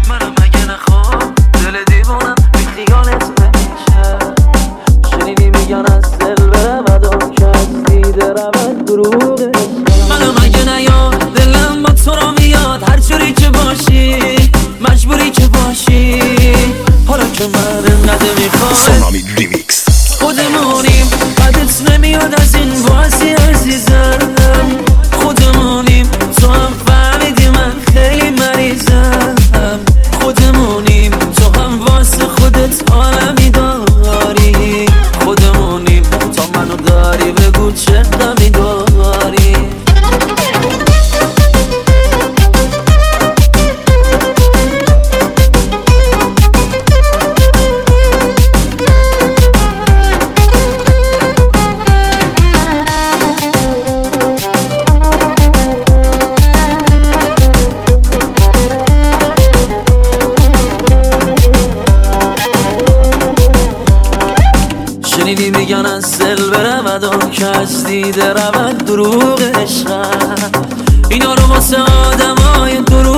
منم اگه نخوام دل دیوانم بی خیالت نمیشه. شنیدی میگن از دل برود و که از دیده رود دروغه. منم اگه نیاد دلم با تو را میاد، هر جوری که باشی مجبوری که باشی. حالا که من انقدر میخوام سونامی ریمیکس. خودمونیم بدت نمیاد از این بازی عزیزم. خودمونیم تو هم فهمیدی من خیلی مریضم. خودمونیم تو هم واسه خودت عالمی داری. خودمونیم تا منو داری بگو چه غمی داری. شنیدی میگن از دل برود و که از دیده رود دروغ عشقم. اینا رو واسه آدمای دروغ